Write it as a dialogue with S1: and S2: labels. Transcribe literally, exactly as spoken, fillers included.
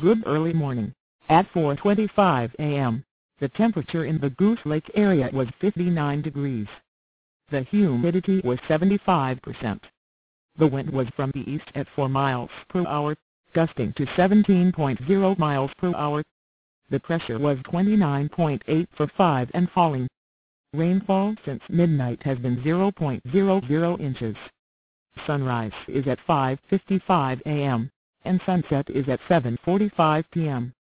S1: good early morning. At four twenty-five a m, the temperature in the Goose Lake area was fifty-nine degrees. The humidity was seventy-five percent. The wind was from the east at four miles per hour, gusting to seventeen point zero miles per hour. The pressure was twenty-nine point eight for five and falling. Rainfall since midnight has been zero point zero zero inches. Sunrise is at five fifty-five a m, and sunset is at seven forty-five p m